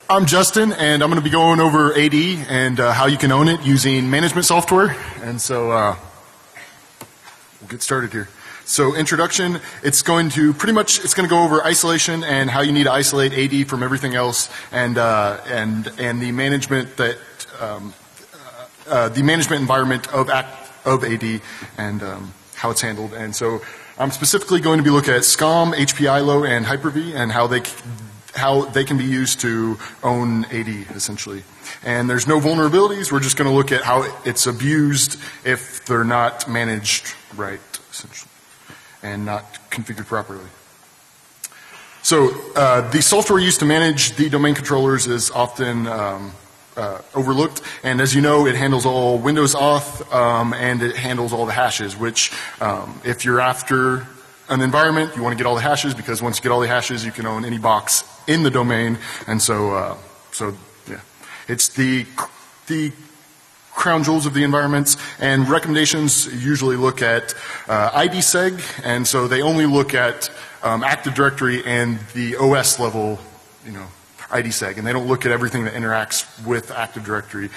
I'm Justin, and I'm going to be going over AD and how you can own it using management software. And so we'll get started here. So introduction, it's going to go over isolation and how you need to isolate AD from everything else, and the management the management environment of AD and how it's handled. And so I'm specifically going to be looking at SCOM, HPILO, and Hyper-V, and how they can be used to own AD, essentially. And there's no vulnerabilities. We're just going to look at how it's abused if they're not managed right, essentially, and not configured properly. So the software used to manage the domain controllers is often overlooked. And as you know, it handles all Windows auth, and it handles all the hashes, which if you're after an environment, you want to get all the hashes, because once you get all the hashes, you can own any box in the domain. And so yeah, it's the crown jewels of the environments. And recommendations usually look at IDSeg, and so they only look at Active Directory and the OS level, IDSeg, and they don't look at everything that interacts with Active Directory.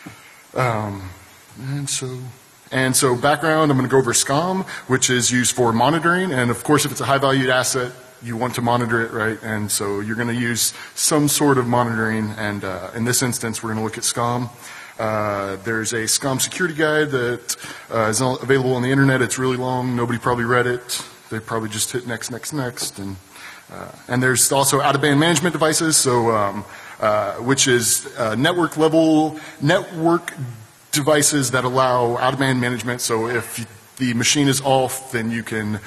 And so background, I'm going to go over SCOM, which is used for monitoring. And of course, if it's a high valued asset, you want to monitor it, right? And so you're going to use some sort of monitoring. And in this instance, we're going to look at SCOM. There's a SCOM security guide that is available on the internet. It's really long. Nobody probably read it. They probably just hit next, next, next. And there's also out-of-band management devices, so which is network devices that allow out-of-band management. So if the machine is off, then you can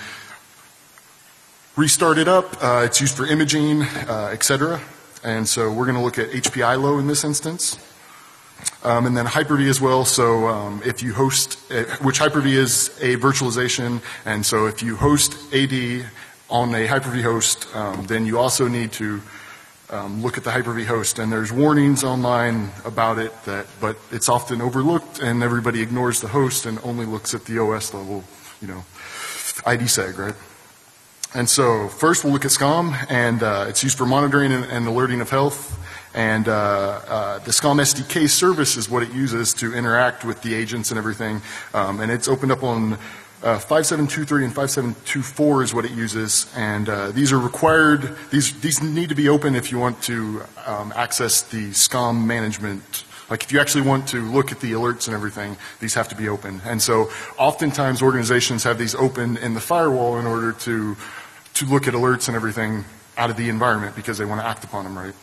restart it up. It's used for imaging, etc. And so we're going to look at HPILO in this instance. And then Hyper-V as well. So if you host, which Hyper-V is a virtualization, and so if you host AD on a Hyper-V host, then you also need to look at the Hyper-V host. And there's warnings online about it, but it's often overlooked, and everybody ignores the host and only looks at the OS level, IDSeg, right? And so first we'll look at SCOM, and it's used for monitoring and alerting of health. And the SCOM SDK service is what it uses to interact with the agents and everything. And it's opened up on 5723 and 5724 is what it uses, and these are required. These need to be open if you want to access the SCOM management. Like if you actually want to look at the alerts and everything, these have to be open. And so oftentimes organizations have these open in the firewall in order to look at alerts and everything out of the environment because they want to act upon them, right?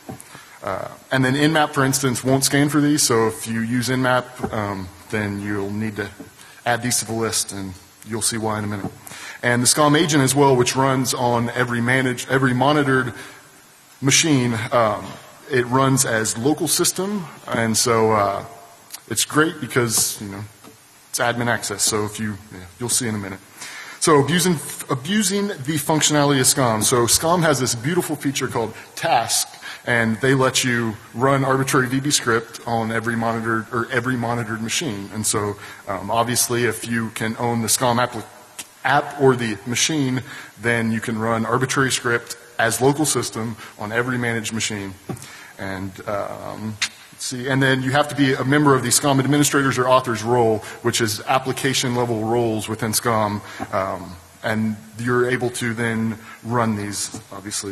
And then Nmap, for instance, won't scan for these. So if you use Nmap, then you'll need to add these to the list, and you'll see why in a minute. And the SCOM agent as well, which runs on every monitored machine, it runs as local system, and so it's great because it's admin access. So if you'll see in a minute. So abusing the functionality of SCOM. So SCOM has this beautiful feature called Task, and they let you run arbitrary VB script on every monitored machine. And so obviously if you can own the SCOM app or the machine, then you can run arbitrary script as local system on every managed machine. And let's see, and then you have to be a member of the SCOM administrators or authors role, which is application level roles within SCOM. And you're able to then run these, obviously.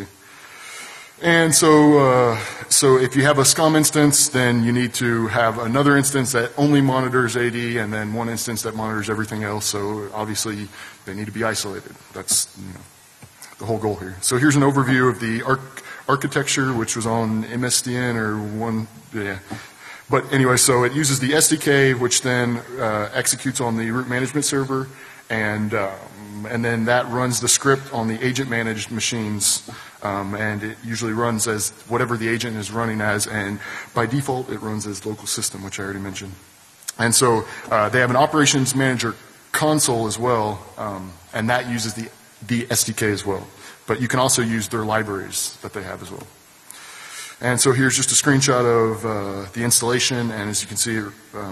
And so if you have a SCOM instance, then you need to have another instance that only monitors AD, and then one instance that monitors everything else. So obviously they need to be isolated. That's the whole goal here. So here's an overview of the architecture, which was on MSDN or one. Yeah. But anyway, so it uses the SDK, which then executes on the root management server, and then that runs the script on the agent managed machines. And it usually runs as whatever the agent is running as, and by default it runs as local system, which I already mentioned. And so they have an operations manager console as well, and that uses the SDK as well. But you can also use their libraries that they have as well. And so here's just a screenshot of the installation, and as you can see,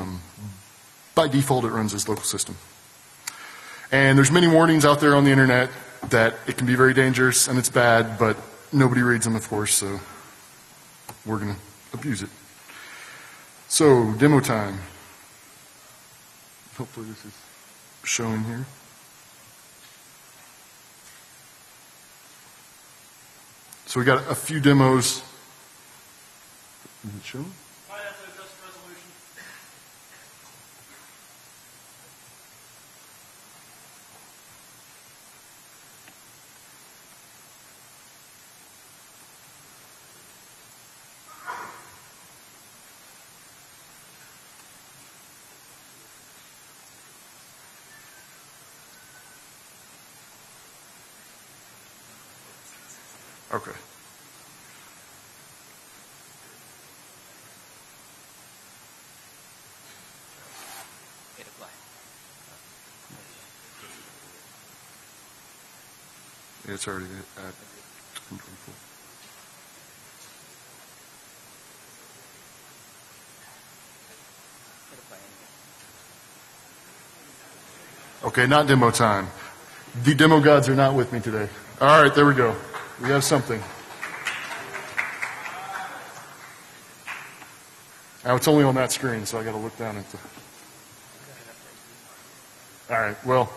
by default it runs as local system. And there's many warnings out there on the internet that it can be very dangerous and it's bad, but nobody reads them, of course, so we're going to abuse it. So, demo time. Hopefully this is showing here. So we got a few demos. Is it showing? Might have to adjust resolution. Okay. Yeah, it's already at 24. Okay, not demo time. The demo gods are not with me today. All right, there we go. We have something. Now it's only on that screen, so I got to look down at the. All right, well.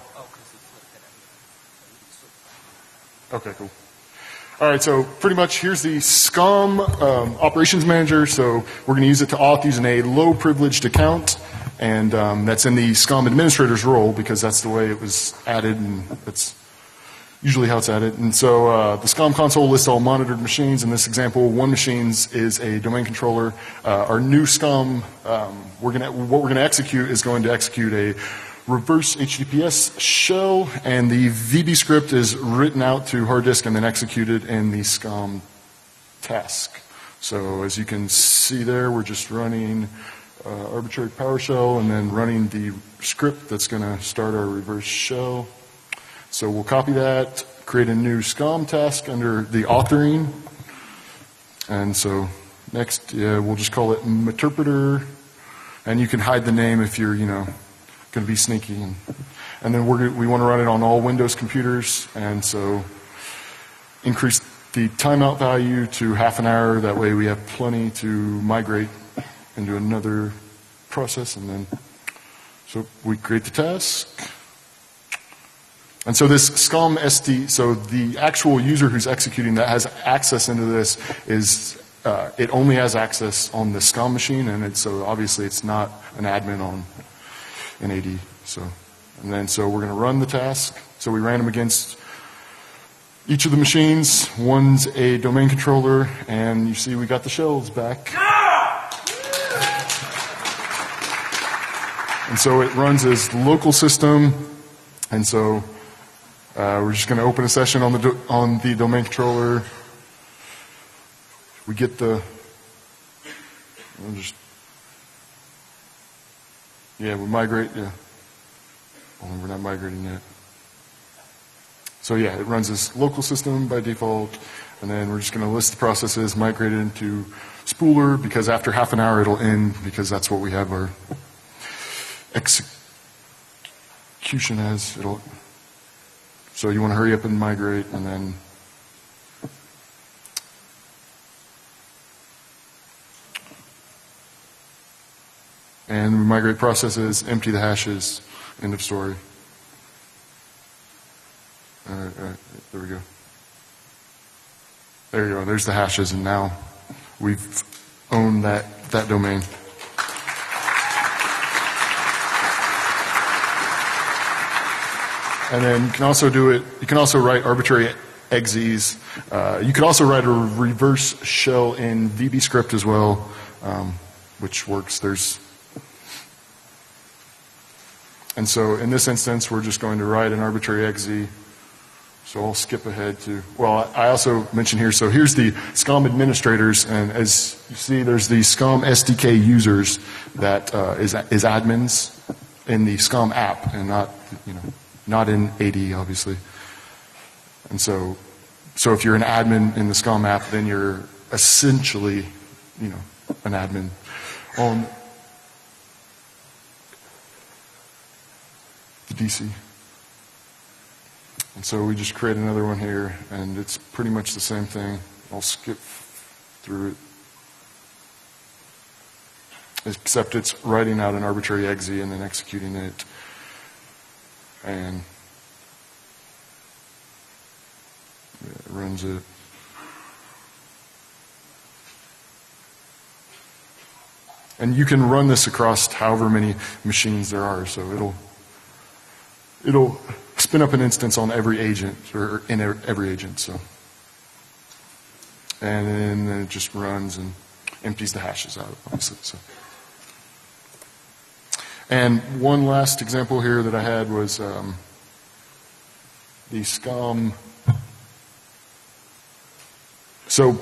Okay, cool. All right, so pretty much here's the SCOM operations manager. So we're going to use it to auth using a low privileged account, and that's in the SCOM administrator's role because that's the way it was added, and that's usually how it's added. And so the SCOM console lists all monitored machines. In this example, one machine is a domain controller. Our new SCOM, what we're going to execute is going to execute a reverse HTTPS shell, and the VB script is written out to hard disk and then executed in the SCOM task. So as you can see there, we're just running arbitrary PowerShell and then running the script that's going to start our reverse shell. So we'll copy that, create a new SCOM task under the authoring. And so next, we'll just call it Meterpreter. And you can hide the name if you're, going to be sneaky. And then we want to run it on all Windows computers. And so increase the timeout value to half an hour. That way we have plenty to migrate into another process. And then, so we create the task. And so this SCOM SD, so the actual user who's executing that has access into this is, it only has access on the SCOM machine, and so obviously it's not an admin on an AD. So we're going to run the task. So we ran them against each of the machines. One's a domain controller, and you see we got the shells back. And so it runs as local system, and so we're just going to open a session on the domain controller. We get the, we migrate, Only we're not migrating yet. So yeah, it runs as local system by default, and then we're just going to list the processes, migrate it into Spooler, because after half an hour it'll end, because that's what we have our execution as. So you want to hurry up and migrate, and then we migrate processes, empty the hashes, end of story. All right, there we go. There you go, there's the hashes, and now we've owned that domain. And then you can also do it, you can also write arbitrary exes. You could also write a reverse shell in VB script as well, which works. And so in this instance, we're just going to write an arbitrary exe. So I'll skip ahead to, well, I also mentioned here, so here's the SCOM administrators, and as you see, there's the SCOM SDK users that is admins in the SCOM app, and not in AD, obviously. And so if you're an admin in the SCOM app, then you're essentially, an admin on the DC. And so we just create another one here, and it's pretty much the same thing. I'll skip through it. except it's writing out an arbitrary exe and then executing it. And it runs it. And you can run this across however many machines there are, so it'll spin up an instance on every agent, or in every agent. So, and then it just runs and empties the hashes out, obviously. So, and one last example here that I had was the SCOM. So,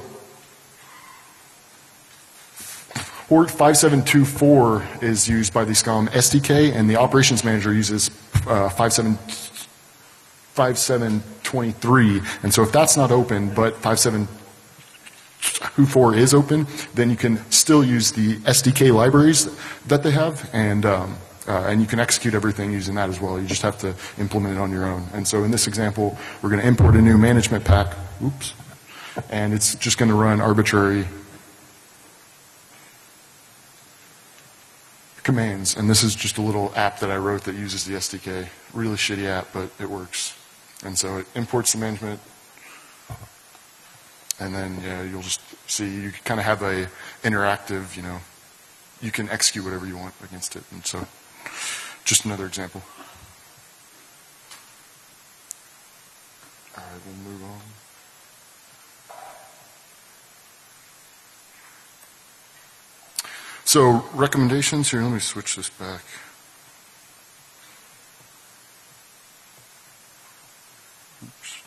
Port 5724 is used by the SCOM SDK, and the operations manager uses 5723. And so if that's not open, but 5724 is open, then you can still use the SDK libraries that they have, and you can execute everything using that as well. You just have to implement it on your own. And so in this example, we're going to import a new management pack. Oops. And it's just going to run arbitrary commands, and this is just a little app that I wrote that uses the SDK. Really shitty app, but it works. And so it imports the management, and then you'll just see you kind of have a interactive, you can execute whatever you want against it. And so just another example. All right, we'll move on. So recommendations here, let me switch this back. Oops.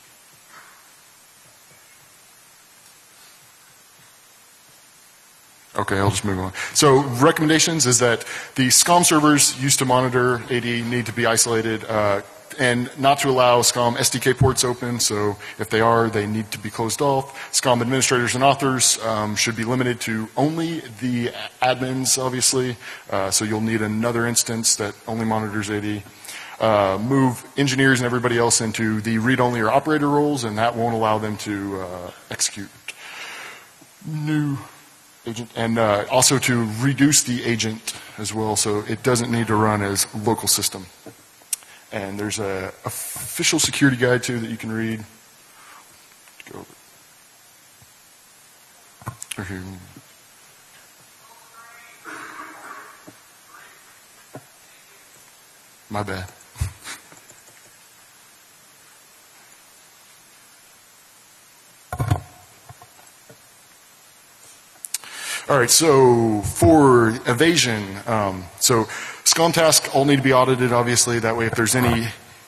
Okay, I'll just move on. So recommendations is that the SCOM servers used to monitor AD need to be isolated and not to allow SCOM SDK ports open. So if they are, they need to be closed off. SCOM administrators and authors should be limited to only the admins, obviously. So you'll need another instance that only monitors AD. Move engineers and everybody else into the read-only or operator roles, and that won't allow them to execute new agent. And also to reduce the agent as well, so it doesn't need to run as local system. And there's a official security guide too that you can read. Go over here. My bad. All right, so for evasion, so SCOM tasks all need to be audited, obviously. That way, if there's any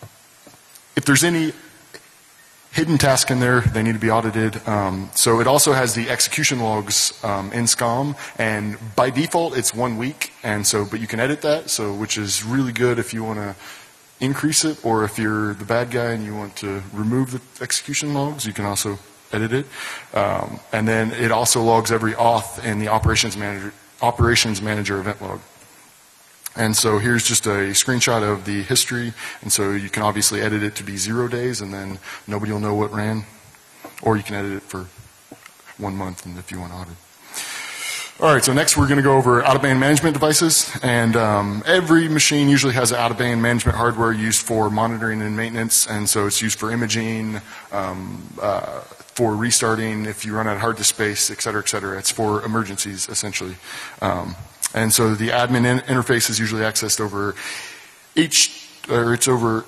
hidden task in there, they need to be audited. So it also has the execution logs in SCOM, and by default, it's 1 week. And so, but you can edit that, so which is really good if you want to increase it, or if you're the bad guy and you want to remove the execution logs, you can also edit it. And then it also logs every auth in the operations manager event log. And so here's just a screenshot of the history, and so you can obviously edit it to be 0 days, and then nobody will know what ran, or you can edit it for 1 month, and if you want to audit. All right, so next we're going to go over out-of-band management devices, and every machine usually has out-of-band management hardware used for monitoring and maintenance, and so it's used for imaging, for restarting if you run out of hard disk space, et cetera, et cetera. It's for emergencies, essentially. And so the admin interface is usually accessed over it's over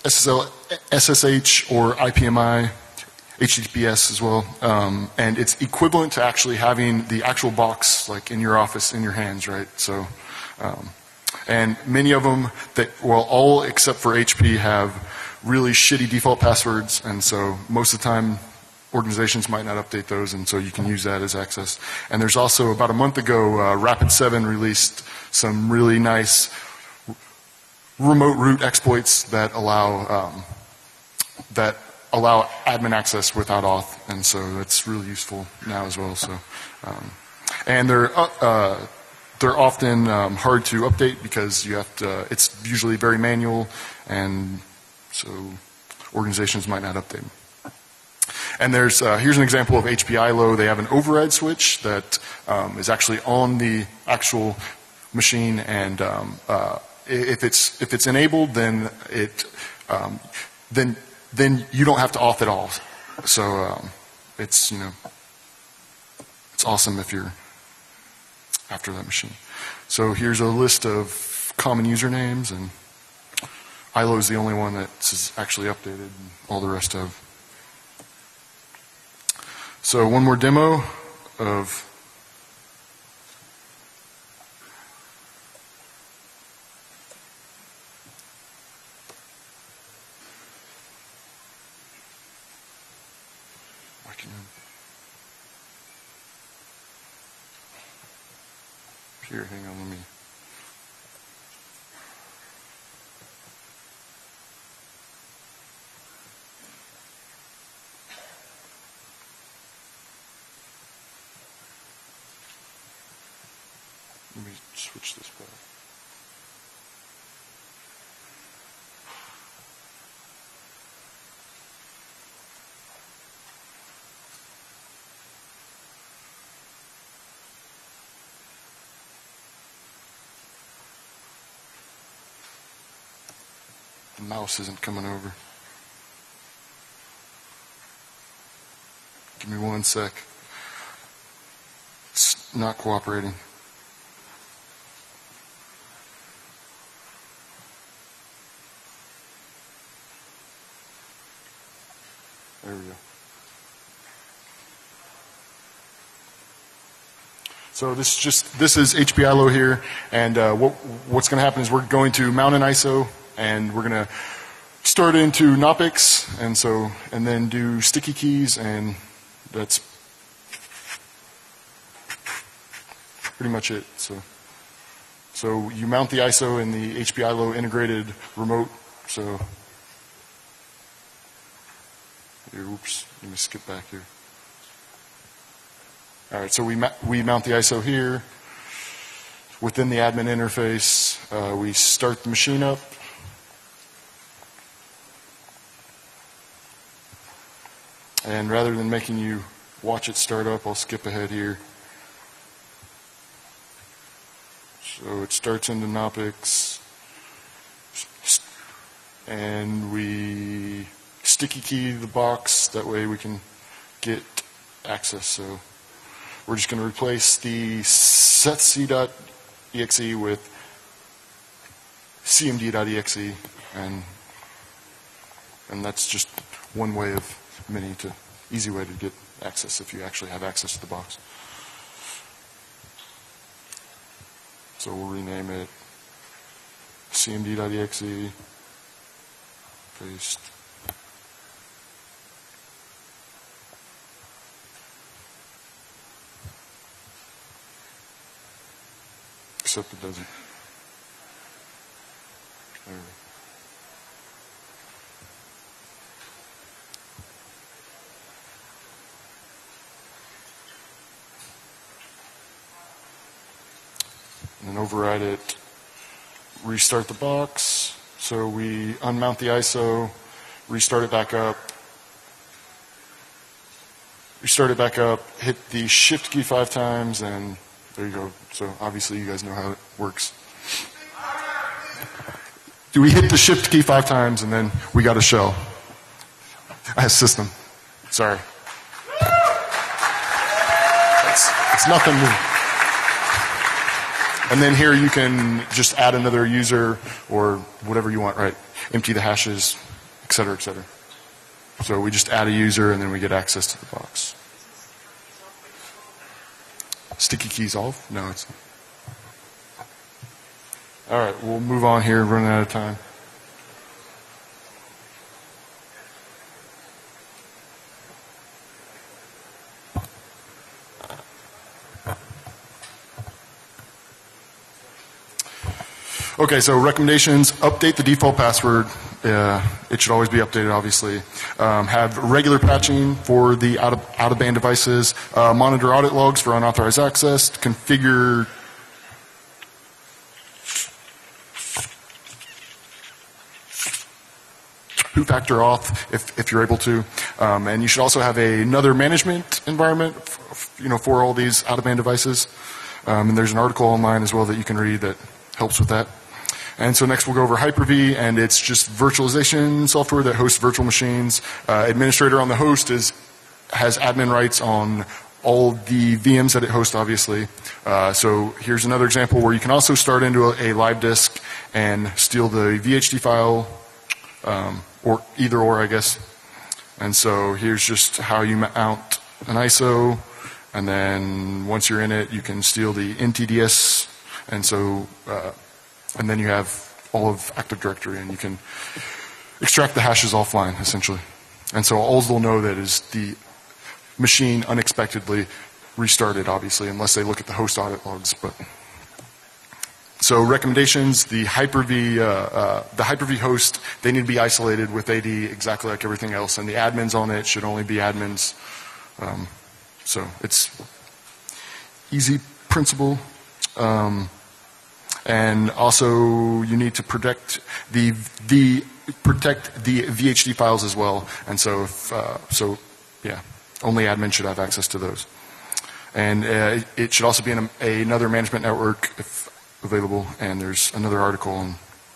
SSH or IPMI, HTTPS as well, and it's equivalent to actually having the actual box like in your office in your hands, right? So, and many of them, all except for HP have really shitty default passwords, and so most of the time organizations might not update those, and so you can use that as access. And there's also, about a month ago, Rapid7 released some really nice remote root exploits that allow admin access without auth, and so that's really useful now as well. So, and they're often hard to update because you have to. It's usually very manual, and so organizations might not update them. And here's an example of HPILO. They have an override switch that is actually on the actual machine, and if it's enabled, then then you don't have to auth at all. So it's it's awesome if you're after that machine. So here's a list of common usernames, and ILO is the only one that's actually updated, and all the rest have. So one more demo of here, hang on, let me. Let me switch this back. The mouse isn't coming over. Give me 1 sec. It's not cooperating. There we go. So this is HPILO here, and what's going to happen is we're going to mount an ISO, and we're going to start into Knoppix, and then do sticky keys, and that's pretty much it. So you mount the ISO in the HPILO integrated remote. So here, oops, let me skip back here. All right, so we mount the ISO here. Within the admin interface, we start the machine up. And rather than making you watch it start up, I'll skip ahead here. So it starts into Knoppix, and we sticky key the box. That way we can get access. So we're just going to replace the setc.exe with cmd.exe, and that's just one way of many easy way to get access if you actually have access to the box. So we'll rename it cmd.exe, paste. Except it doesn't. There we go. And then override it, restart the box. So we unmount the ISO, restart it back up, hit the shift key 5 times, and there you go. So obviously you guys know how it works. Do we hit the shift key 5 times, and then we got a shell? System. Sorry. It's nothing new. And then here you can just add another user or whatever you want, right? Empty the hashes, et cetera, et cetera. So we just add a user, and then we get access to the box. Sticky keys off? No, it's not. All right, we'll move on here, running out of time. Okay, so recommendations: update the default password. It should always be updated, obviously. Have regular patching for the out-of-band devices. Monitor audit logs for unauthorized access. Configure two-factor auth if you're able to. And you should also have another management environment, for all these out-of-band devices. And there's an article online as well that you can read that helps with that. And so next we'll go over Hyper-V, and it's just virtualization software that hosts virtual machines. Administrator on the host has admin rights on all the VMs that it hosts, obviously. So here's another example where you can also start into a live disk and steal the VHD file, or either or, I guess. And so here's just how you mount an ISO, and then once you're in it, you can steal the NTDS, and so and then you have all of Active Directory, and you can extract the hashes offline, essentially. And so all they'll know that is the machine unexpectedly restarted, obviously, unless they look at the host audit logs. But so recommendations: the Hyper-V host, they need to be isolated with AD exactly like everything else, and the admins on it should only be admins. So it's easy principle. And also, you need to protect the VHD files as well. And so, yeah, only admin should have access to those. And it should also be in another management network if available. And there's another article.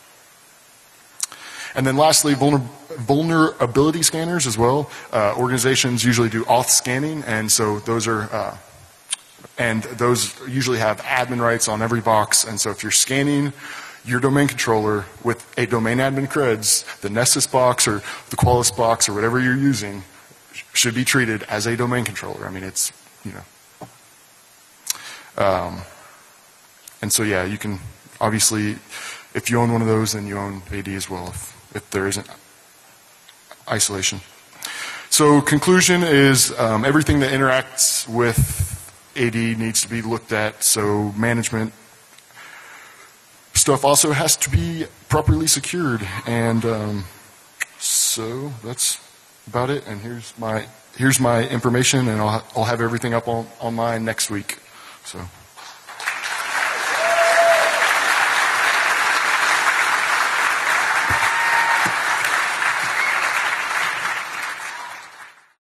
And then lastly, vulnerability scanners as well. Organizations usually do auth scanning, and so those are. And those usually have admin rights on every box. And so if you're scanning your domain controller with a domain admin creds, the Nessus box or the Qualys box or whatever you're using should be treated as a domain controller. I mean, it's, you know. And so, yeah, you can, obviously, if you own one of those, then you own AD as well, if there isn't isolation. So conclusion is everything that interacts with AD needs to be looked at, so management stuff also has to be properly secured. And so that's about it. And here's my information, and I'll have everything up online next week. So.